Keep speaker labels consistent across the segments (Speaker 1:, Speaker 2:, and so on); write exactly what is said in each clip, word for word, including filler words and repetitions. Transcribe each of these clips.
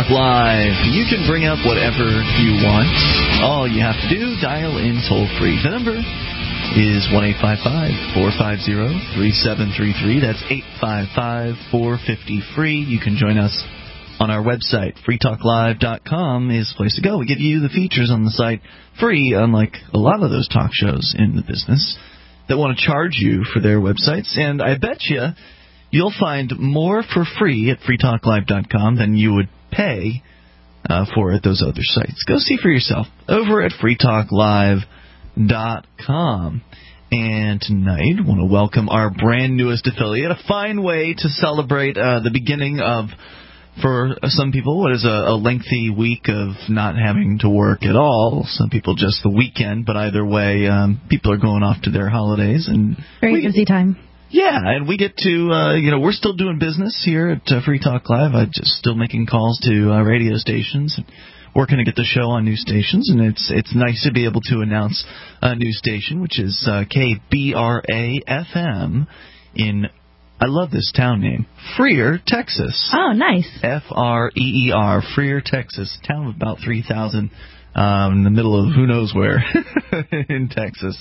Speaker 1: Talk Live. You can bring up whatever you want. All you have to do, dial in toll-free. The number is one eight five five, four five zero, three seven three three. That's eight five five, four five zero, free. You can join us on our website. free talk live dot com is the place to go. We give you the features on the site free, unlike a lot of those talk shows in the business that want to charge you for their websites. And I bet you you'll find more for free at free talk live dot com than you would pay uh, for at those other sites. Go see for yourself over at free talk live dot com. And tonight, I want to welcome our brand newest affiliate, a fine way to celebrate uh, the beginning of, for some people, what is a, a lengthy week of not having to work at all. Some people just the weekend, but either way, um, people are going off to their holidays. And
Speaker 2: Very
Speaker 1: we,
Speaker 2: busy time.
Speaker 1: Yeah, and we get to, uh, you know, we're still doing business here at uh, Free Talk Live. I'm just still making calls to uh, radio stations and working to get the show on new stations. And it's it's nice to be able to announce a new station, which is uh, K B R A F M in, I love this town name, Freer, Texas.
Speaker 2: Oh, nice.
Speaker 1: F R E E R, Freer, Texas, town of about three thousand um, in the middle of who knows where in Texas.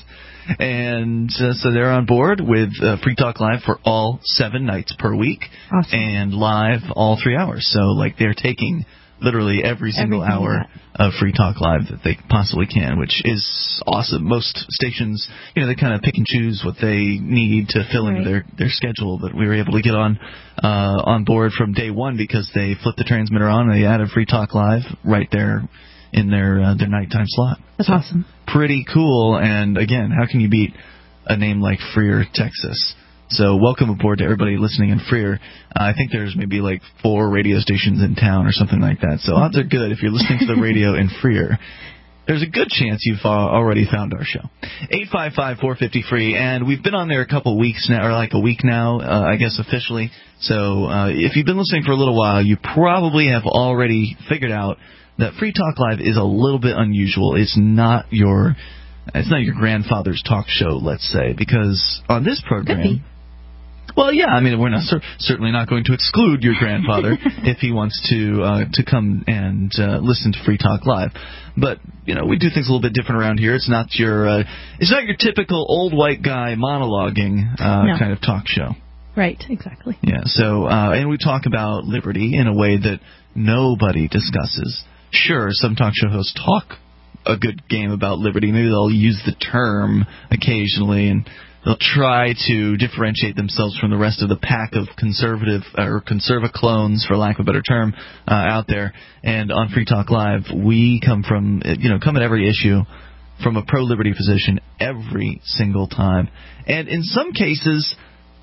Speaker 1: And uh, so they're on board with uh, Free Talk Live for all seven nights per week.
Speaker 2: Awesome.
Speaker 1: And live all three hours. So, like, they're taking literally every single
Speaker 2: Everything
Speaker 1: hour of Free Talk Live that they possibly can, which is awesome. Most stations, you know, they kind of pick and choose what they need to fill
Speaker 2: right.
Speaker 1: into their, their schedule, but we were able to get on uh, on board from day one because they flipped the transmitter on and they added Free Talk Live right there in their uh, their nighttime slot.
Speaker 2: That's so awesome.
Speaker 1: Pretty cool, and again, how can you beat a name like Freer, Texas? So welcome aboard to everybody listening in Freer. Uh, I think there's maybe like four radio stations in town or something like that. So odds are good if you're listening to the radio in Freer. There's a good chance you've uh, already found our show. eight five five, four five zero, free. And we've been on there a couple weeks now, or like a week now, uh, I guess officially. So uh, if you've been listening for a little while, you probably have already figured out that Free Talk Live is a little bit unusual. It's not your, it's not your grandfather's talk show, let's say, because on this program. Well, yeah, I mean, we're not cer- certainly not going to exclude your grandfather if he wants to uh, to come and uh, listen to Free Talk Live. But, you know, we do things a little bit different around here. It's not your uh, it's not your typical old white guy monologuing uh,
Speaker 2: no.
Speaker 1: kind of talk show.
Speaker 2: Right, exactly.
Speaker 1: Yeah, so, uh, and we talk about liberty in a way that nobody discusses. Sure, some talk show hosts talk a good game about liberty. Maybe they'll use the term occasionally, and they'll try to differentiate themselves from the rest of the pack of conservative or conserva clones, for lack of a better term, uh, out there. And on Free Talk Live, we come from, you know, come at every issue from a pro-liberty position every single time. And in some cases,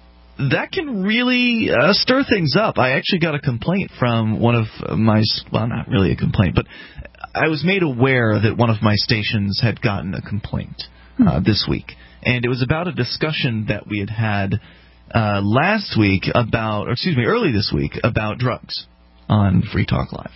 Speaker 1: that can really uh, stir things up. I actually got a complaint from one of my, well, not really a complaint, but I was made aware that one of my stations had gotten a complaint uh, this week. And it was about a discussion that we had had uh, last week about, or excuse me, early this week, about drugs on Free Talk Live.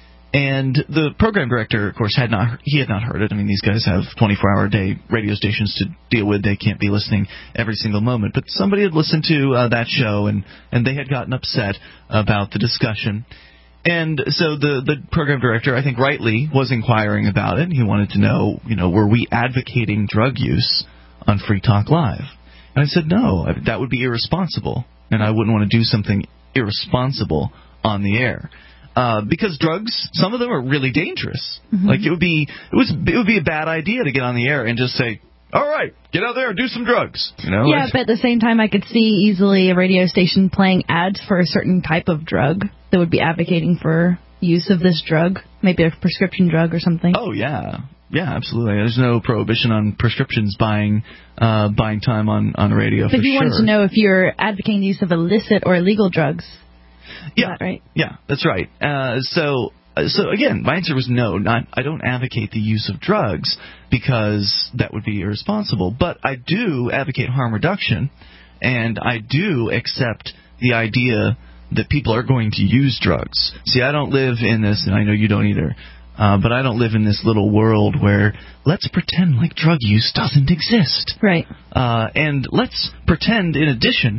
Speaker 1: And the program director, of course, had not he had not heard it. I mean, these guys have twenty-four hour a day radio stations to deal with. They can't be listening every single moment. But somebody had listened to uh, that show, and, and they had gotten upset about the discussion. And so the, the program director, I think rightly, was inquiring about it. He wanted to know, you know, were we advocating drug use on Free Talk Live? And I said, no, that would be irresponsible, and I wouldn't want to do something irresponsible on the air. Uh, because drugs, some of them are really dangerous. Mm-hmm. Like it would be, it was, it would be a bad idea to get on the air and just say, "All right, get out there and do some drugs." You know?
Speaker 2: Yeah, but at the same time, I could see easily a radio station playing ads for a certain type of drug that would be advocating for use of this drug, maybe a prescription drug or something.
Speaker 1: Oh yeah, yeah, absolutely. There's no prohibition on prescriptions buying, uh, buying time on on radio.
Speaker 2: But
Speaker 1: for
Speaker 2: if you
Speaker 1: sure.
Speaker 2: wanted to know if you're advocating the use of illicit or illegal drugs.
Speaker 1: Yeah,
Speaker 2: that right?
Speaker 1: Yeah, that's right. Uh, so, uh, so again, my answer was no. Not, I don't advocate the use of drugs because that would be irresponsible. But I do advocate harm reduction, and I do accept the idea that people are going to use drugs. See, I don't live in this, and I know you don't either. Uh, but I don't live in this little world where let's pretend like drug use doesn't exist.
Speaker 2: Right.
Speaker 1: Uh, and let's pretend, in addition,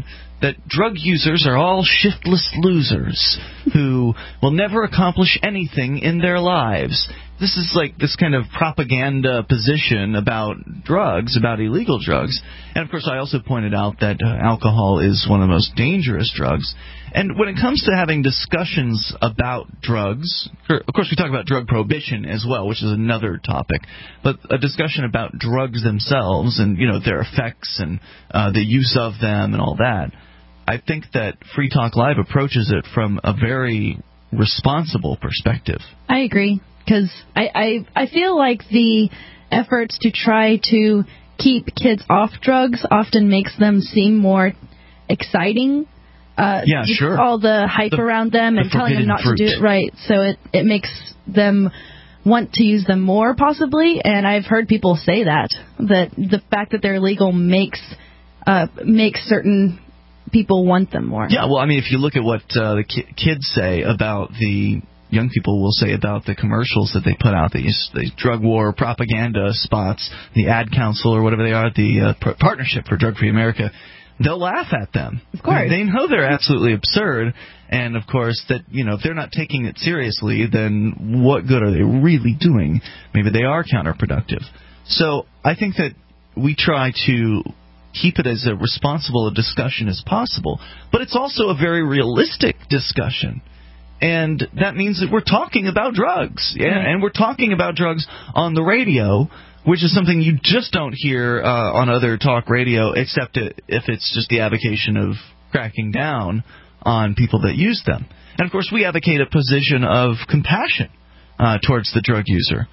Speaker 1: that drug users are all shiftless losers who will never accomplish anything in their lives. This is like this kind of propaganda position about drugs, about illegal drugs. And, of course, I also pointed out that uh, alcohol is one of the most dangerous drugs. And when it comes to having discussions about drugs, of course, we talk about drug prohibition as well, which is another topic, but a discussion about drugs themselves and, you know, their effects and uh, the use of them and all that, I think that Free Talk Live approaches it from a very responsible perspective.
Speaker 2: I agree. Because I, I, I feel like the efforts to try to keep kids off drugs often makes them seem more exciting. Uh,
Speaker 1: yeah, sure.
Speaker 2: All the hype
Speaker 1: the,
Speaker 2: around them and
Speaker 1: the
Speaker 2: telling them not
Speaker 1: fruit.
Speaker 2: to do it right. So it, it makes them want to use them more, possibly. And I've heard people say that, that the fact that they're legal makes uh, makes certain people want them more.
Speaker 1: Yeah, well, I mean, if you look at what uh, the ki- kids say about the... young people will say about the commercials that they put out, these, these drug war propaganda spots, the Ad Council or whatever they are, the uh, pr- Partnership for Drug-Free America, they'll laugh at them.
Speaker 2: Of course.
Speaker 1: They know they're absolutely absurd, and, of course, that, you know, if they're not taking it seriously, then what good are they really doing? Maybe they are counterproductive. So I think that we try to keep it as a responsible a discussion as possible, but it's also a very realistic discussion. And that means that we're talking about drugs, yeah, and we're talking about drugs on the radio, which is something you just don't hear uh, on other talk radio, except if it's just the avocation of cracking down on people that use them. And, of course, we advocate a position of compassion uh, towards the drug user.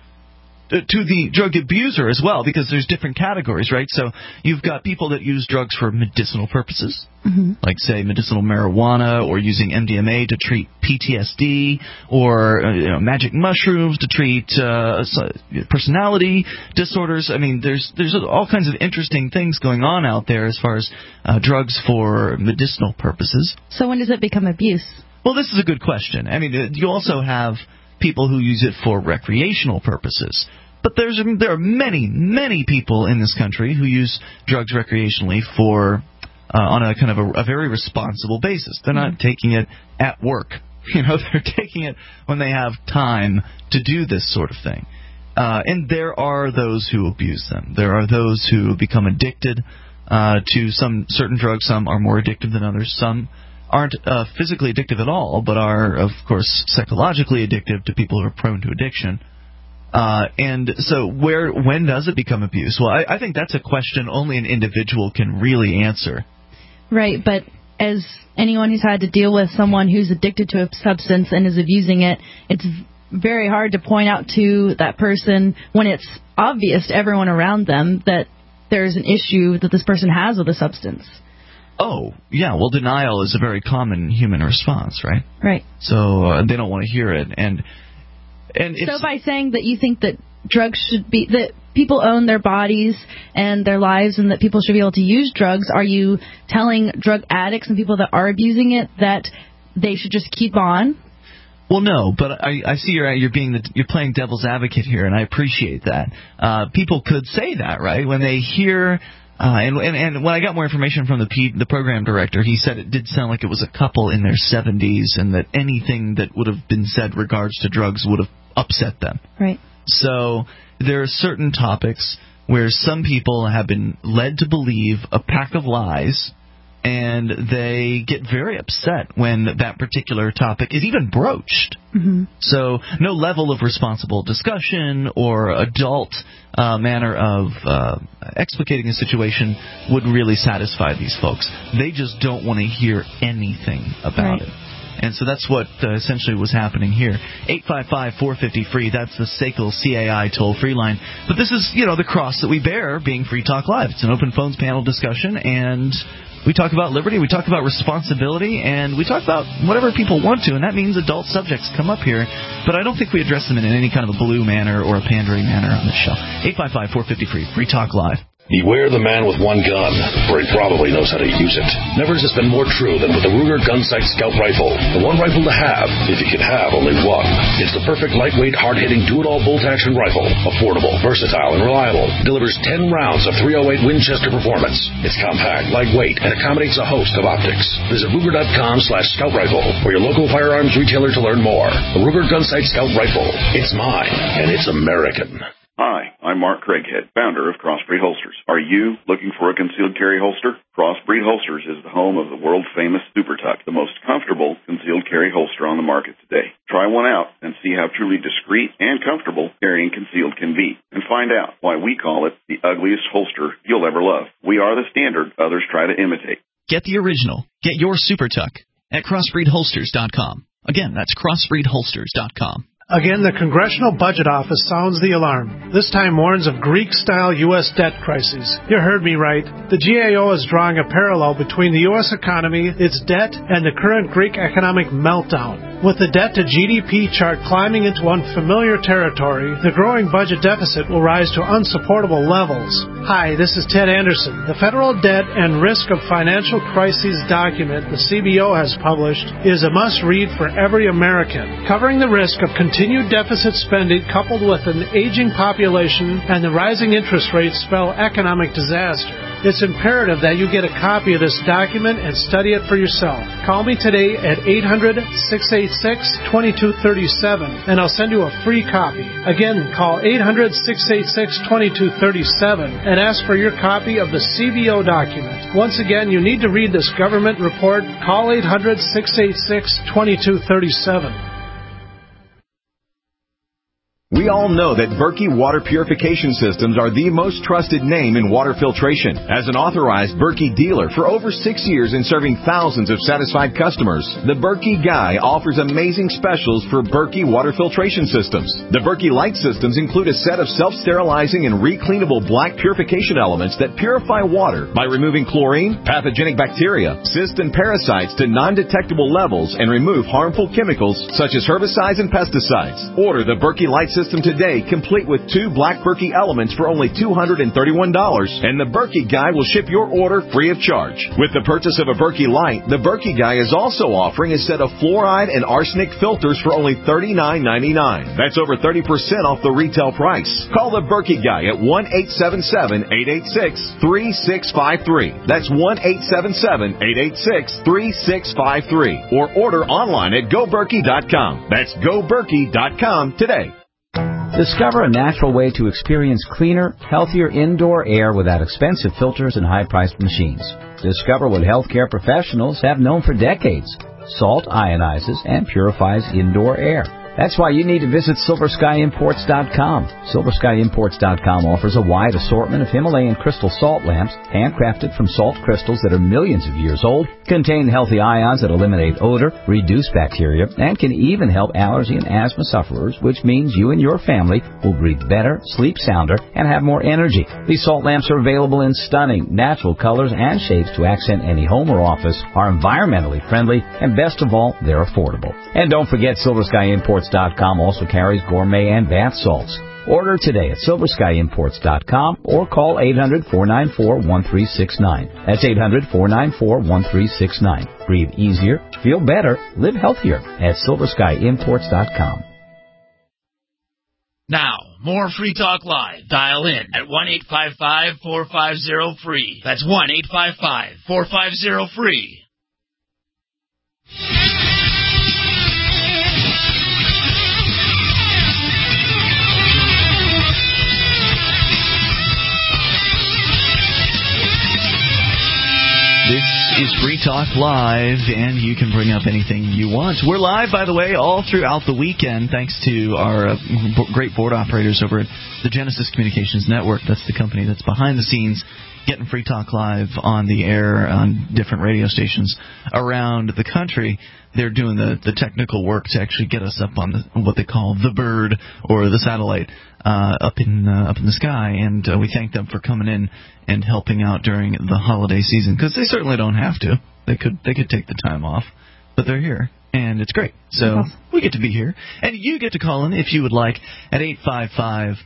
Speaker 1: To the drug abuser as well, because there's different categories, right? So you've got people that use drugs for medicinal purposes, mm-hmm. like, say, medicinal marijuana, or using M D M A to treat P T S D, or uh, you know, magic mushrooms to treat uh, personality disorders. I mean, there's there's all kinds of interesting things going on out there as far as uh, drugs for medicinal purposes.
Speaker 2: So when does it become abuse?
Speaker 1: Well, this is a good question. I mean, you also have people who use it for recreational purposes. But there's there are many, many people in this country who use drugs recreationally for uh, on a kind of a, a very responsible basis. They're not mm-hmm. taking it at work. You know, they're taking it when they have time to do this sort of thing. Uh, and there are those who abuse them. There are those who become addicted uh, to some certain drugs. Some are more addictive than others. Some aren't uh, physically addictive at all, but are, of course, psychologically addictive to people who are prone to addiction. Uh, and so where, when does it become abuse? Well, I, I think that's a question only an individual can really answer.
Speaker 2: Right, but as anyone who's had to deal with someone who's addicted to a substance and is abusing it, it's very hard to point out to that person when it's obvious to everyone around them that there's an issue that this person has with a substance.
Speaker 1: Oh, yeah, well, denial is a very common human response, right?
Speaker 2: Right.
Speaker 1: So uh, they don't want to hear it, and... And
Speaker 2: so by saying that you think that drugs should be, that people own their bodies and their lives and that people should be able to use drugs, are you telling drug addicts and people that are abusing it that they should just keep on?
Speaker 1: Well, no, but I, I see you're you're being the, you're playing devil's advocate here, and I appreciate that. Uh, people could say that, right, when they hear. Uh, and, and and when I got more information from the P, the program director, he said it did sound like it was a couple in their seventies, and that anything that would have been said regards to drugs would have upset them.
Speaker 2: Right.
Speaker 1: So there are certain topics where some people have been led to believe a pack of lies, and they get very upset when that particular topic is even broached. Mm-hmm. So no level of responsible discussion or adult uh, manner of uh, explicating a situation would really satisfy these folks. They just don't want to hear anything about right. it. And so that's what uh, essentially was happening here. eight five five, four five zero, free, that's the S A C L C A I toll-free line. But this is, you know, the cross that we bear being Free Talk Live. It's an open phones panel discussion, and we talk about liberty, we talk about responsibility, and we talk about whatever people want to, and that means adult subjects come up here. But I don't think we address them in any kind of a blue manner or a pandering manner on this show. eight five five, four five zero, free, Free Talk Live.
Speaker 3: Beware the man with one gun, for he probably knows how to use it. Never has this been more true than with the Ruger Gunsight Scout Rifle. The one rifle to have, if you could have only one. It's the perfect lightweight, hard-hitting, do-it-all bolt-action rifle. Affordable, versatile, and reliable. Delivers ten rounds of three oh eight Winchester performance. It's compact, lightweight, and accommodates a host of optics. Visit Ruger.com slash Scout Rifle or your local firearms retailer to learn more. The Ruger Gunsight Scout Rifle. It's mine, and it's American.
Speaker 4: Hi, I'm Mark Craighead, founder of Crossbreed Holsters. Are you looking for a concealed carry holster? Crossbreed Holsters is the home of the world-famous Super Tuck, the most comfortable concealed carry holster on the market today. Try one out and see how truly discreet and comfortable carrying concealed can be. And find out why we call it the ugliest holster you'll ever love. We are the standard others try to imitate.
Speaker 1: Get the original. Get your Super Tuck at crossbreed holsters dot com. Again, that's crossbreed holsters dot com.
Speaker 5: Again, the Congressional Budget Office sounds the alarm. This time warns of Greek-style U S debt crises. You heard me right. The G A O is drawing a parallel between the U S economy, its debt, and the current Greek economic meltdown. With the debt-to-G D P chart climbing into unfamiliar territory, the growing budget deficit will rise to unsupportable levels. Hi, this is Ted Anderson. The Federal Debt and Risk of Financial Crises document the C B O has published is a must-read for every American, covering the risk of continued Continued deficit spending coupled with an aging population and the rising interest rates spell economic disaster. It's imperative that you get a copy of this document and study it for yourself. Call me today at eight hundred, six eight six, two two three seven and I'll send you a free copy. Again, call eight hundred, six eight six, two two three seven and ask for your copy of the C B O document. Once again, you need to read this government report. Call eight hundred, six eight six, two two three seven.
Speaker 6: We all know that Berkey Water Purification Systems are the most trusted name in water filtration. As an authorized Berkey dealer for over six years and serving thousands of satisfied customers, the Berkey Guy offers amazing specials for Berkey Water Filtration Systems. The Berkey Light Systems include a set of self-sterilizing and recleanable black purification elements that purify water by removing chlorine, pathogenic bacteria, cysts, and parasites to non-detectable levels and remove harmful chemicals such as herbicides and pesticides. Order the Berkey Light Systems System today, complete with two black Berkey elements for only two hundred thirty-one dollars, and the Berkey Guy will ship your order free of charge. With the purchase of a Berkey Light, the Berkey Guy is also offering a set of fluoride and arsenic filters for only thirty-nine ninety-nine. That's over thirty percent off the retail price. Call the Berkey Guy at one eight seven seven, eight eight six, three six five three. That's one eight seven seven, eight eight six, three six five three. Or order online at go berkey dot com. That's go berkey dot com today.
Speaker 7: Discover a natural way to experience cleaner, healthier indoor air without expensive filters and high-priced machines. Discover what healthcare professionals have known for decades. Salt ionizes and purifies indoor air. That's why you need to visit silver sky imports dot com. silver sky imports dot com offers a wide assortment of Himalayan crystal salt lamps, handcrafted from salt crystals that are millions of years old, contain healthy ions that eliminate odor, reduce bacteria, and can even help allergy and asthma sufferers, which means you and your family will breathe better, sleep sounder, and have more energy. These salt lamps are available in stunning, natural colors and shapes to accent any home or office, are environmentally friendly, and best of all, they're affordable. And don't forget, silver sky imports dot com also carries gourmet and bath salts. Order today at silver sky imports dot com or call eight hundred, four nine four, one three six nine. That's eight hundred, four nine four, one three six nine. Breathe easier, feel better, live healthier at silver sky imports dot com.
Speaker 8: Now, more Free Talk Live. Dial in at one eight five five, four five zero, free. That's one eight five five, four five zero, free.
Speaker 1: This is Free Talk Live, and you can bring up anything you want. We're live, by the way, all throughout the weekend, thanks to our uh, b- great board operators over at the Genesis Communications Network. That's the company that's behind the scenes getting Free Talk Live on the air on different radio stations around the country. They're doing the, the technical work to actually get us up on the, what they call the bird or the satellite uh, up in uh, up in the sky, and uh, we thank them for coming in and helping out during the holiday season, because they certainly don't have to. They could they could take the time off, but they're here, and it's great. So we get to be here, and you get to call in if you would like at eight five five,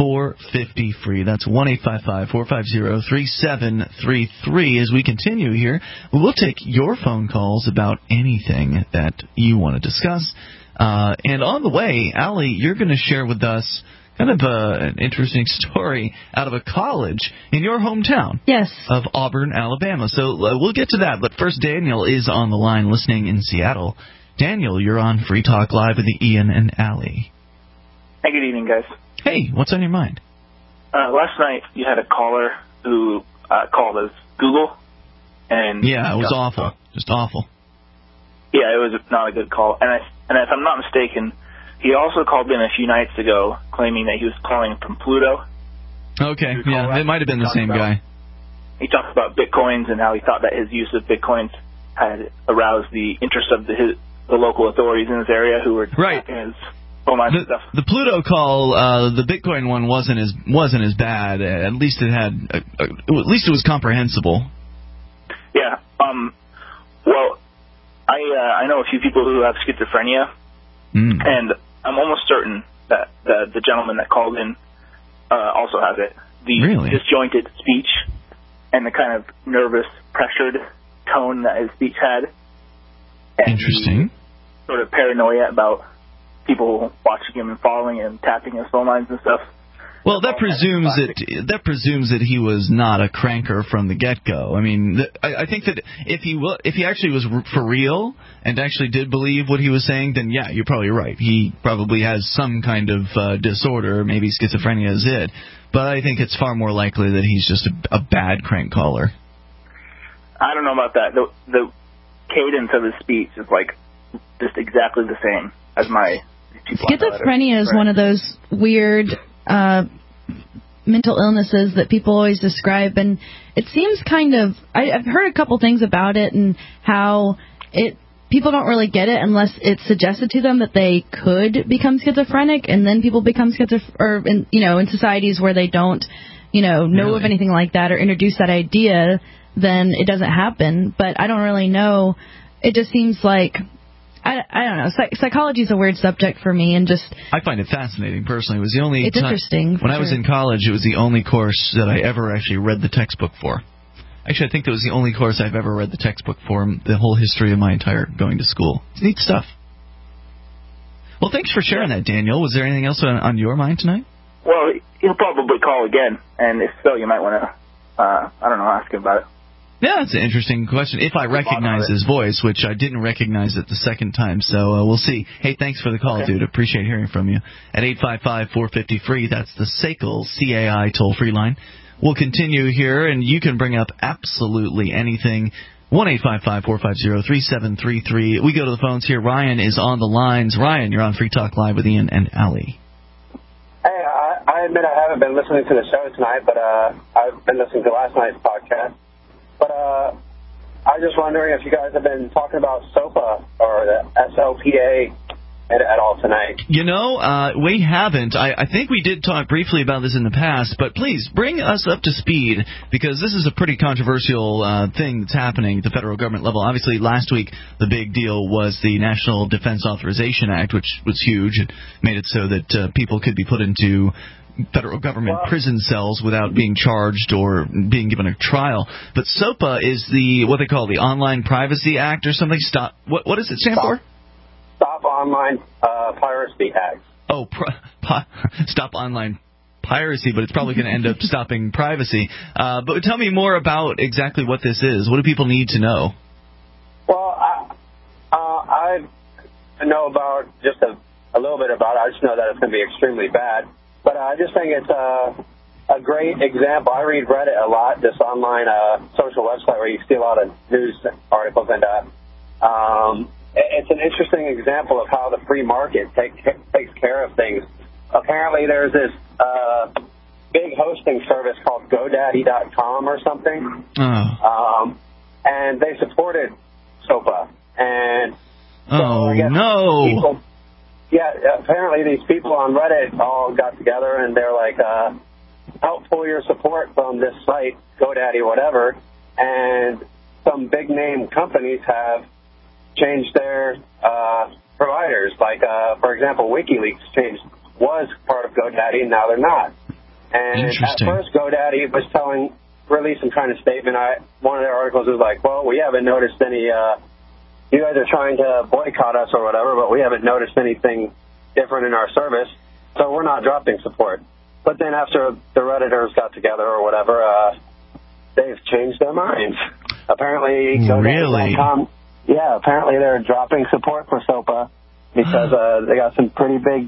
Speaker 1: four five zero, free. That's one eight five five, four five zero, three seven three three. As we continue here, we'll take your phone calls about anything that you want to discuss. Uh, and on the way, Allie, you're going to share with us kind of a, an interesting story out of a college in your hometown.
Speaker 2: Yes.
Speaker 1: Of Auburn, Alabama. So uh, we'll get to that. But first, Daniel is on the line listening in Seattle. Daniel, you're on Free Talk Live with the Ian and Allie.
Speaker 9: Hey, good evening, guys.
Speaker 1: Hey, what's on your mind?
Speaker 9: Uh, last night you had a caller who uh, called us Google, and
Speaker 1: yeah, it was awful, just awful.
Speaker 9: Yeah, it was not a good call, and I, and if I'm not mistaken, he also called in a few nights ago claiming that he was calling from Pluto.
Speaker 1: Okay, yeah, it might have been the same
Speaker 9: about,
Speaker 1: guy.
Speaker 9: He talked about bitcoins and how he thought that his use of bitcoins had aroused the interest of the, his, the local authorities in his area who were
Speaker 1: right.
Speaker 9: his phone lines
Speaker 1: the,
Speaker 9: and stuff.
Speaker 1: The Pluto call, uh, the Bitcoin one wasn't as wasn't as bad. At least it had, uh, uh, at least it was comprehensible.
Speaker 9: Yeah. Um. Well, I uh, I know a few people who have schizophrenia,
Speaker 1: mm.
Speaker 9: and I'm almost certain that the, the gentleman that called in uh, also has it. The
Speaker 1: really?
Speaker 9: disjointed speech and the kind of nervous, pressured tone that his speech had. And
Speaker 1: Interesting.
Speaker 9: Sort of paranoia about people watching him and following him, tapping his phone lines and stuff.
Speaker 1: Well, that presumes that that presumes that he was not a cranker from the get-go. I mean, th- I, I think that if he will, if he actually was r- for real and actually did believe what he was saying, then yeah, you're probably right. He probably has some kind of uh, disorder, maybe schizophrenia is it. But I think it's far more likely that he's just a, a bad crank caller.
Speaker 9: I don't know about that. The, the cadence of his speech is like just exactly the same as my.
Speaker 2: Schizophrenia is right. one of those weird uh, mental illnesses that people always describe, and it seems kind of. I, I've heard a couple things about it and how it. People don't really get it unless it's suggested to them that they could become schizophrenic, and then people become schizophrenic, or in, you know, in societies where they don't, you know, know
Speaker 1: really?
Speaker 2: of anything like that or introduce that idea, then it doesn't happen. But I don't really know. It just seems like. I, I don't know. Psych- psychology is a weird subject for me, and just
Speaker 1: I find it fascinating personally. It was the only
Speaker 2: it's
Speaker 1: time,
Speaker 2: interesting.
Speaker 1: When
Speaker 2: sure.
Speaker 1: I was in college, it was the only course that I ever actually read the textbook for. Actually, I think that was the only course I've ever read the textbook for in the whole history of my entire going to school. It's neat stuff. Well, thanks for sharing that, Daniel. Was there anything else on, on your mind tonight?
Speaker 9: Well, he'll probably call again, and if so, you might want to, uh, I don't know, ask him about it.
Speaker 1: Yeah, that's an interesting question. If I recognize his voice, which I didn't recognize it the second time, so uh, we'll see. Hey, thanks for the call, okay. dude. Appreciate hearing from you. At eight five five, four five zero, free, that's the S A C L C A I toll-free line. We'll continue here, and you can bring up absolutely anything. one eight five five, four five zero, three seven three three. We go to the phones here. Ryan is on the lines. Ryan, you're on Free Talk Live with Ian and Allie.
Speaker 10: Hey, I, I admit I haven't been listening to the show tonight, but uh, I've been listening to last night's podcast. But uh, I was just wondering if you guys have been talking about SOPA or the S O P A at, at all tonight.
Speaker 1: You know, uh, we haven't. I, I think we did talk briefly about this in the past, but please bring us up to speed because this is a pretty controversial uh, thing that's happening at the federal government level. Obviously, last week the big deal was the National Defense Authorization Act, which was huge. It made it so that uh, people could be put into federal government well, prison cells without being charged or being given a trial. But SOPA is the what they call the Online Privacy Act or something. Stop. What what does it stand
Speaker 10: Stop,
Speaker 1: for?
Speaker 10: Stop Online uh, Piracy Act.
Speaker 1: Oh, pr- pi- Stop Online Piracy, but it's probably going to end up stopping privacy. Uh, but tell me more about exactly what this is. What do people need to know?
Speaker 10: Well, I uh, I know about just a, a little bit about it. I just know that it's going to be extremely bad. But I just think it's a, a great example. I read Reddit a lot, this online uh, social website where you see a lot of news articles, and uh, um, it's an interesting example of how the free market take, takes care of things. Apparently there's this uh, big hosting service called GoDaddy dot com or something,
Speaker 1: oh.
Speaker 10: um, and they supported SOPA. And so
Speaker 1: oh,
Speaker 10: I guess
Speaker 1: no!
Speaker 10: People, Yeah, apparently these people on Reddit all got together and they're like, uh, help pull your support from this site, GoDaddy, whatever, and some big-name companies have changed their uh, providers. Like, uh, for example, WikiLeaks changed was part of GoDaddy, and now they're not. And at first, GoDaddy was telling, released some kind of statement. I one of their articles was like, well, we haven't noticed any, uh, you guys are trying to boycott us or whatever, but we haven't noticed anything different in our service, so we're not dropping support. But then after the Redditors got together or whatever, uh, they've changed their minds. Apparently, GoDaddy dot com, yeah, apparently they're dropping support for SOPA because uh, they got some pretty big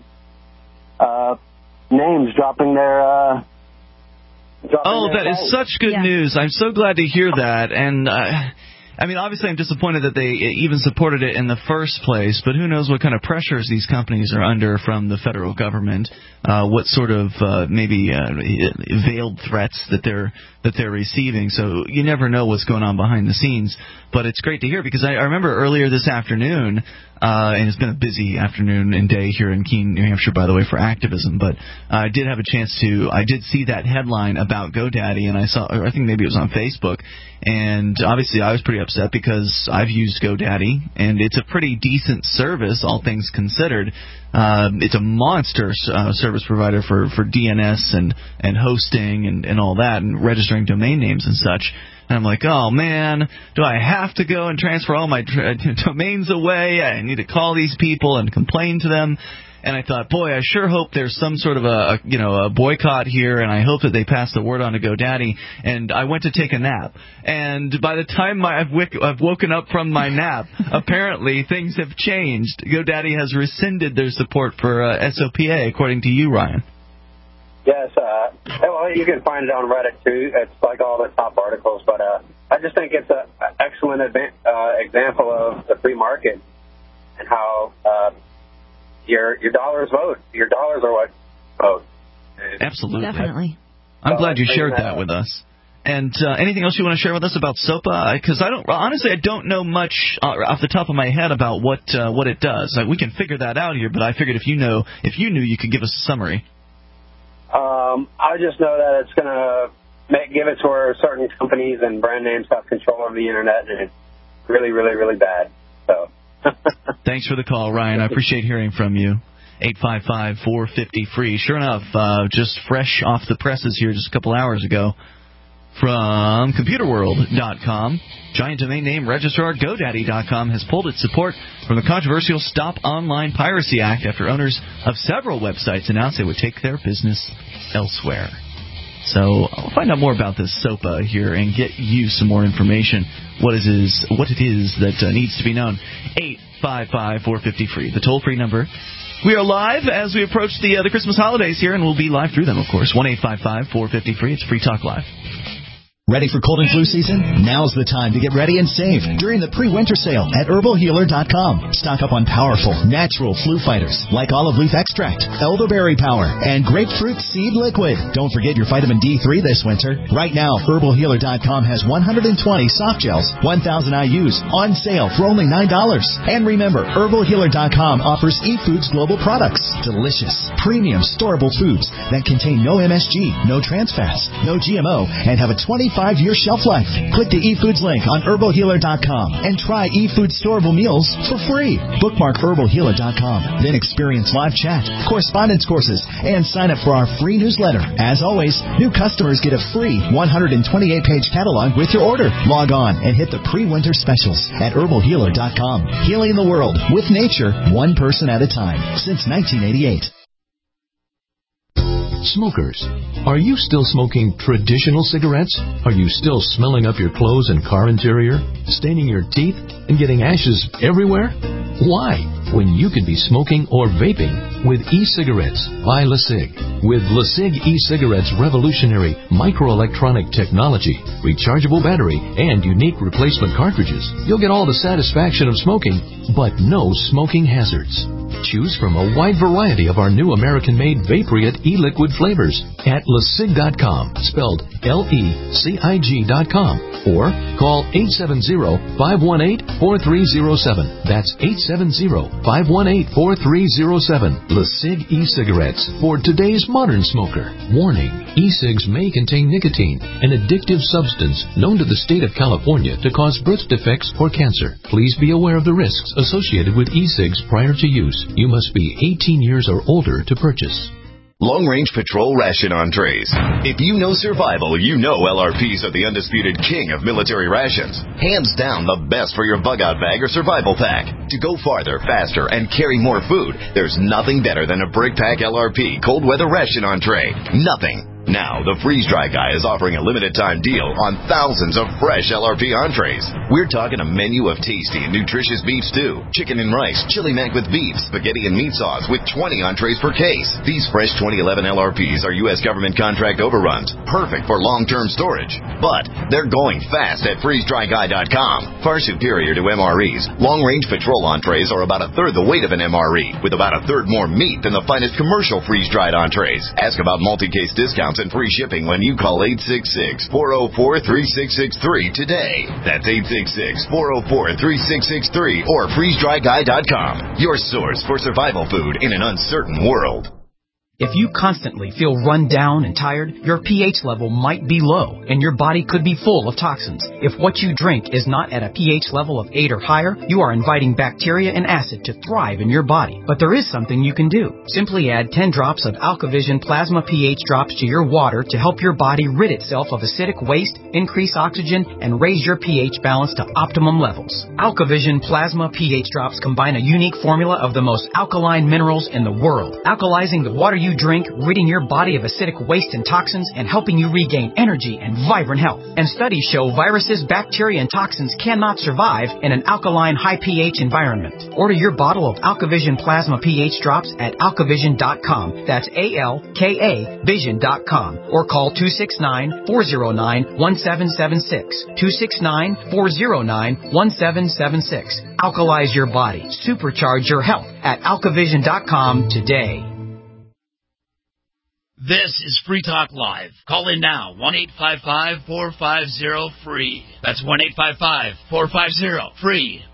Speaker 10: uh, names dropping their... Uh, dropping
Speaker 1: oh,
Speaker 10: their
Speaker 1: that
Speaker 10: site.
Speaker 1: is such good
Speaker 2: Yeah.
Speaker 1: news. I'm so glad to hear that. And... Uh, I mean, obviously, I'm disappointed that they even supported it in the first place, but who knows what kind of pressures these companies are under from the federal government, uh, what sort of uh, maybe uh, veiled threats that they're that they're receiving. So you never know what's going on behind the scenes. But it's great to hear because I, I remember earlier this afternoon, uh, and it's been a busy afternoon and day here in Keene, New Hampshire, by the way, for activism. But I did have a chance to, I did see that headline about GoDaddy, and I saw, or I think maybe it was on Facebook. And obviously I was pretty upset because I've used GoDaddy, and it's a pretty decent service, all things considered. Um, it's a monster uh, service provider for, for D N S and, and hosting and, and all that, and registering domain names and such. And I'm like, oh, man, do I have to go and transfer all my tra- domains away? I need to call these people and complain to them. And I thought, boy, I sure hope there's some sort of a, a you know a boycott here, and I hope that they pass the word on to GoDaddy. And I went to take a nap, and by the time my, I've, wick, I've woken up from my nap, apparently things have changed. GoDaddy has rescinded their support for uh, S O P A, according to you, Ryan.
Speaker 10: Yes, uh, well, you can find it on Reddit, too. It's like all the top articles, but uh, I just think it's an excellent adva- uh, example of the free market and how uh, your your dollars vote. Your dollars are what vote.
Speaker 1: Absolutely.
Speaker 2: Definitely.
Speaker 1: I'm
Speaker 10: So
Speaker 1: glad you
Speaker 10: I'm
Speaker 1: shared
Speaker 10: saying
Speaker 1: that
Speaker 10: that.
Speaker 1: with us. And uh, anything else you want to share with us about SOPA? Because I don't, honestly, I don't know much uh, off the top of my head about what uh, what it does. Like, we can figure that out here, but I figured if you know, if you knew, you could give us a summary.
Speaker 10: Um, I just know that it's going to make give it to where certain companies and brand names have control over the internet, and it's really, really, really bad. So.
Speaker 1: Thanks for the call, Ryan. I appreciate hearing from you. eight five five, four five zero, free. Sure enough, uh, just fresh off the presses here just a couple hours ago from computer world dot com. Giant domain name registrar GoDaddy dot com has pulled its support from the controversial Stop Online Piracy Act after owners of several websites announced they would take their business elsewhere. So I'll find out more about this SOPA here and get you some more information. What is is what it is that uh, needs to be known. eight five five, four five zero, free. The toll-free number. We are live as we approach the uh, the Christmas holidays here, and we'll be live through them, of course. one eight five five, four five zero, free. It's Free Talk Live.
Speaker 11: Ready for cold and flu season? Now's the time to get ready and save during the pre-winter sale at herbal healer dot com. Stock up on powerful, natural flu fighters like olive leaf extract, elderberry power, and grapefruit seed liquid. Don't forget your vitamin D three this winter. Right now, herbal healer dot com has one hundred twenty soft gels, one thousand I U's on sale for only nine dollars. And remember, herbal healer dot com offers eFoods Global products. Delicious, premium, storable foods that contain no M S G, no trans fats, no G M O, and have a twenty-five year shelf life. Click the eFoods link on herbal healer dot com and try eFoods storable meals for free. Bookmark herbal healer dot com. Then experience live chat, correspondence courses, and sign up for our free newsletter. As always, new customers get a free one hundred twenty-eight page catalog with your order. Log on and hit the pre-winter specials at herbal healer dot com. Healing the world with nature, one person at a time. Since nineteen eighty-eight.
Speaker 12: Smokers, are you still smoking traditional cigarettes? Are you still smelling up your clothes and car interior, staining your teeth, and getting ashes everywhere? Why, when you could be smoking or vaping with e-cigarettes by LeSig? With LeSig e-cigarettes' revolutionary microelectronic technology, rechargeable battery, and unique replacement cartridges, you'll get all the satisfaction of smoking, but no smoking hazards. Choose from a wide variety of our new American-made Vaporite e-liquid flavors at LeSig dot com, spelled L E C I G dot com, or call eight seven zero, five one eight, four three zero seven. That's eight seven zero, five one eight, four three zero seven. LeSig e-cigarettes for today's modern smoker. Warning, e-cigs may contain nicotine, an addictive substance known to the state of California to cause birth defects or cancer. Please be aware of the risks associated with e-cigs prior to use. You must be eighteen years or older to purchase.
Speaker 13: Long Range Patrol Ration Entrees. If you know survival, you know L R Ps are the undisputed king of military rations. Hands down the best for your bug-out bag or survival pack. To go farther, faster, and carry more food, there's nothing better than a Brick Pack L R P Cold Weather Ration Entree. Nothing. Now, the Freeze Dry Guy is offering a limited-time deal on thousands of fresh L R P entrees. We're talking a menu of tasty and nutritious beef stew, chicken and rice, chili mac with beef, spaghetti and meat sauce with twenty entrees per case. These fresh twenty eleven L R Ps are U S government contract overruns, perfect for long-term storage. But they're going fast at freeze dry guy dot com. Far superior to M R Es, long-range patrol entrees are about a third the weight of an M R E, with about a third more meat than the finest commercial freeze-dried entrees. Ask about multi-case discounts and free shipping when you call eight six six, four oh four, three six six three today. That's eight six six, four oh four, three six six three or freeze dry guy dot com. Your source for survival food in an uncertain world.
Speaker 14: If you constantly feel run down and tired, your pH level might be low, and your body could be full of toxins. If what you drink is not at a pH level of eight or higher, you are inviting bacteria and acid to thrive in your body. But there is something you can do. Simply add ten drops of AlkaVision Plasma pH drops to your water to help your body rid itself of acidic waste, increase oxygen, and raise your pH balance to optimum levels. AlkaVision Plasma pH drops combine a unique formula of the most alkaline minerals in the world, alkalizing the water you drink, ridding your body of acidic waste and toxins, and helping you regain energy and vibrant health. And studies show viruses, bacteria, and toxins cannot survive in an alkaline, high pH environment. Order your bottle of AlkaVision Plasma pH drops at alkavision dot com. That's A L K A vision dot com. Or call two six nine, four oh nine, one seven seven six. two six nine, four oh nine, one seven seven six. Alkalize your body. Supercharge your health at alkavision dot com today.
Speaker 8: This is Free Talk Live. Call in now, one eight five five, four five zero, free. That's one eight five five, four five zero, free.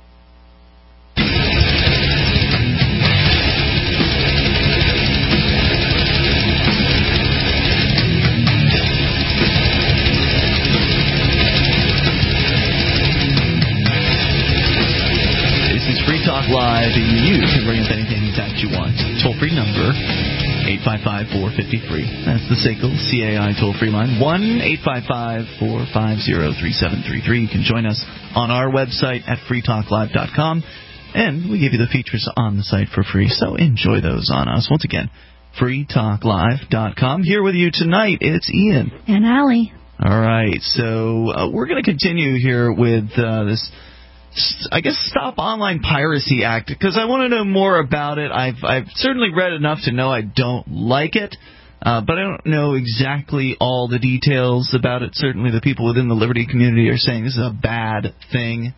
Speaker 1: This is Free Talk Live, and you can bring up anything that you want. Toll-free number, eight five five, four five three. That's the S A C L C A I toll-free line, one eight five five, four five zero, three seven three three. You can join us on our website at free talk live dot com, and we give you the features on the site for free, so enjoy those on us. Once again, free talk live dot com. Here with you tonight, it's Ian.
Speaker 2: And Allie.
Speaker 1: All right, so uh, we're going to continue here with uh, this, I guess, Stop Online Piracy Act, because I want to know more about it. I've I've certainly read enough to know I don't like it, uh, but I don't know exactly all the details about it. Certainly the people within the Liberty community are saying this is a bad thing.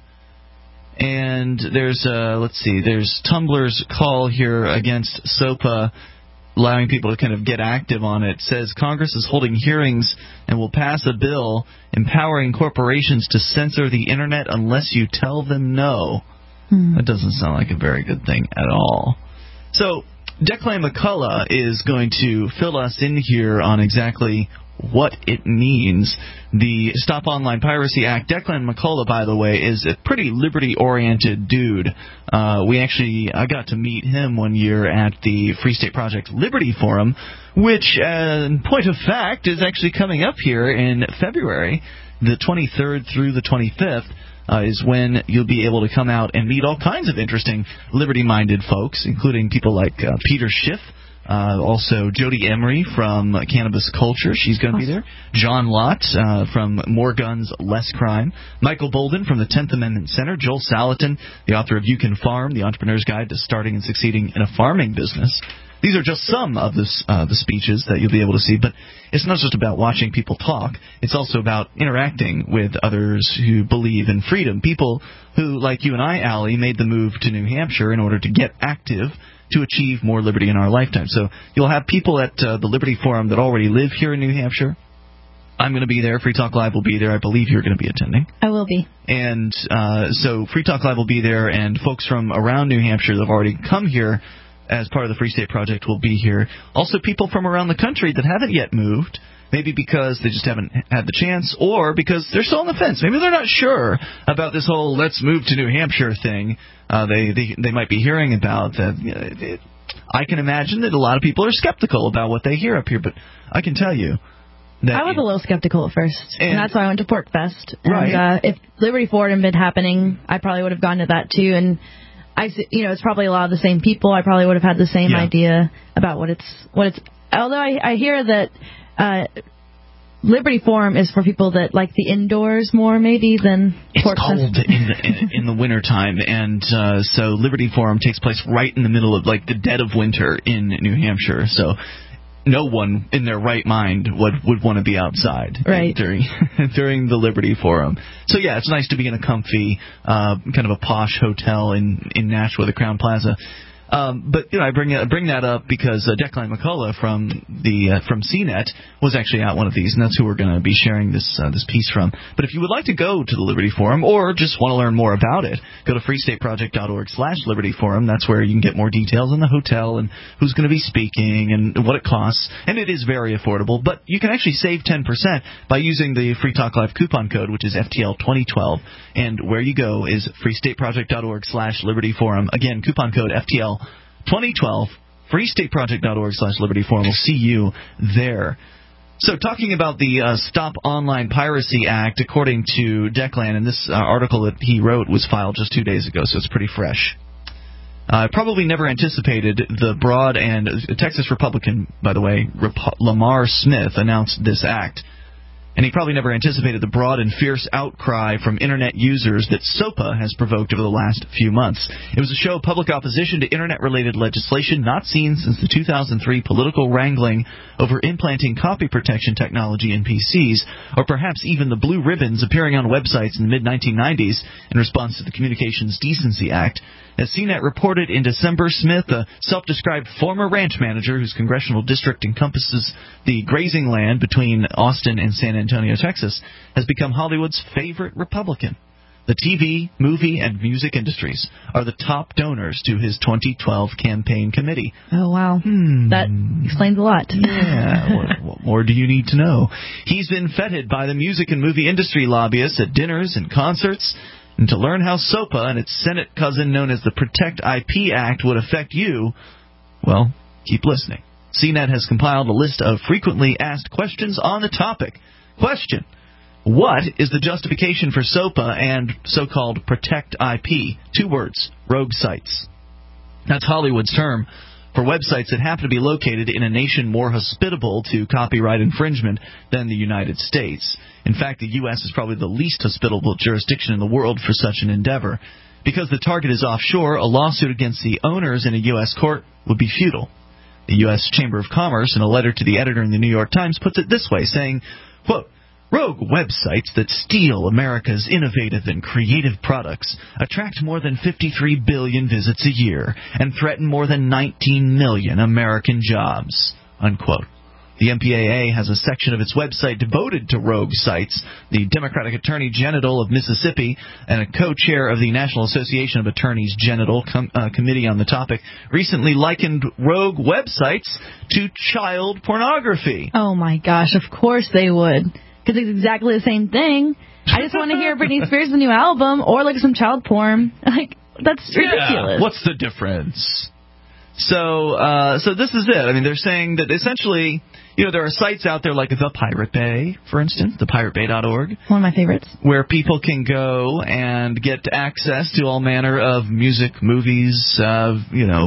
Speaker 1: And there's, uh, let's see, there's Tumblr's call here against SOPA, allowing people to kind of get active on it. It says Congress is holding hearings and will pass a bill empowering corporations to censor the Internet unless you tell them no. Hmm. That doesn't sound like a very good thing at all. So Declan McCullough is going to fill us in here on exactly what it means. The Stop Online Piracy Act. Declan McCullough, by the way, is a pretty liberty-oriented dude. Uh, we actually, I got to meet him one year at the Free State Project Liberty Forum, which, uh, in point of fact, is actually coming up here in February, the twenty-third through the twenty-fifth. Uh, is when you'll be able to come out and meet all kinds of interesting liberty-minded folks, including people like uh, Peter Schiff, uh, also Jody Emery from uh, Cannabis Culture. She's going to be there. John Lott uh, from More Guns, Less Crime. Michael Bolden from the tenth Amendment Center. Joel Salatin, the author of You Can Farm, The Entrepreneur's Guide to Starting and Succeeding in a Farming Business. These are just some of the, uh, the speeches that you'll be able to see, but it's not just about watching people talk. It's also about interacting with others who believe in freedom, people who, like you and I, Allie, made the move to New Hampshire in order to get active to achieve more liberty in our lifetime. So you'll have people at uh, the Liberty Forum that already live here in New Hampshire. I'm going to be there. Free Talk Live will be there. I believe you're going to be attending.
Speaker 2: I will be.
Speaker 1: And uh, so Free Talk Live will be there, and folks from around New Hampshire that have already come here as part of the Free State Project will be here. Also people from around the country that haven't yet moved, maybe because they just haven't had the chance or because they're still on the fence. Maybe they're not sure about this whole let's move to New Hampshire thing uh, they, they they might be hearing about. That you know, it, I can imagine that a lot of people are skeptical about what they hear up here, but I can tell you that
Speaker 2: I was a little skeptical at first, and, and that's why I went to PorcFest.
Speaker 1: Right.
Speaker 2: And uh, if Liberty Ford had been happening, I probably would have gone to that too. And I, you know, it's probably a lot of the same people. I probably would have had the same
Speaker 1: yeah.
Speaker 2: idea about what it's what it's. Although I, I hear that uh, Liberty Forum is for people that like the indoors more, maybe than
Speaker 1: it's
Speaker 2: PorcFest.
Speaker 1: cold in the in, in the wintertime, and uh, so Liberty Forum takes place right in the middle of like the dead of winter in New Hampshire. So no one in their right mind would would want to be outside
Speaker 2: right.
Speaker 1: during during the Liberty Forum. So yeah, it's nice to be in a comfy, uh, kind of a posh hotel in in Nashua, the Crowne Plaza. Um, but you know, I bring uh, bring that up because uh, Declan McCullough from the uh, from C net was actually at one of these, and that's who we're going to be sharing this uh, this piece from. But if you would like to go to the Liberty Forum or just want to learn more about it, go to freestateproject.org slash Liberty Forum. That's where you can get more details on the hotel and who's going to be speaking and what it costs. And it is very affordable, but you can actually save ten percent by using the Free Talk Live coupon code, which is F T L twenty twelve. And where you go is freestateproject.org slash Liberty Forum. Again, coupon code F T L twenty twelve, freestateproject.org slash Liberty Forum. We'll see you there. So talking about the uh, Stop Online Piracy Act, according to Declan, and this uh, article that he wrote was filed just two days ago, so it's pretty fresh. I uh, probably never anticipated the broad and uh, Texas Republican, by the way, Rep- Lamar Smith announced this act. And he probably never anticipated the broad and fierce outcry from Internet users that SOPA has provoked over the last few months. It was a show of public opposition to Internet-related legislation not seen since the two thousand three political wrangling over implanting copy protection technology in P Cs, or perhaps even the blue ribbons appearing on websites in the mid nineteen nineties in response to the Communications Decency Act. As C net reported in December, Smith, a self-described former ranch manager whose congressional district encompasses the grazing land between Austin and San Antonio, Texas, has become Hollywood's favorite Republican. The T V, movie, and music industries are the top donors to his twenty twelve campaign committee.
Speaker 2: Oh, wow.
Speaker 1: Hmm.
Speaker 2: That explains a lot.
Speaker 1: Yeah. what, what more do you need to know? He's been feted by the music and movie industry lobbyists at dinners and concerts. And to learn how SOPA and its Senate cousin known as the Protect I P Act would affect you, well, keep listening. C net has compiled a list of frequently asked questions on the topic. Question: what is the justification for SOPA and so-called Protect I P? Two words: rogue sites. That's Hollywood's term for websites that happen to be located in a nation more hospitable to copyright infringement than the United States. In fact, the U S is probably the least hospitable jurisdiction in the world for such an endeavor. Because the target is offshore, a lawsuit against the owners in a U S court would be futile. The U S Chamber of Commerce, in a letter to the editor in the New York Times, puts it this way, saying, quote, rogue websites that steal America's innovative and creative products attract more than fifty-three billion visits a year and threaten more than nineteen million American jobs, unquote. The M P A A has a section of its website devoted to rogue sites. The Democratic Attorney General of Mississippi and a co-chair of the National Association of Attorneys General com- uh, Committee on the topic recently likened rogue websites to child pornography.
Speaker 2: Oh, my gosh, of course they would. Because it's exactly the same thing. I just want to hear Britney Spears' new album or look at some child porn. Like, that's ridiculous.
Speaker 1: Yeah, what's the difference? So, uh, so this is it. I mean, they're saying that essentially, you know, there are sites out there like the Pirate Bay, for instance, the pirate bay dot org.
Speaker 2: One of my favorites.
Speaker 1: Where people can go and get access to all manner of music, movies, uh, you know,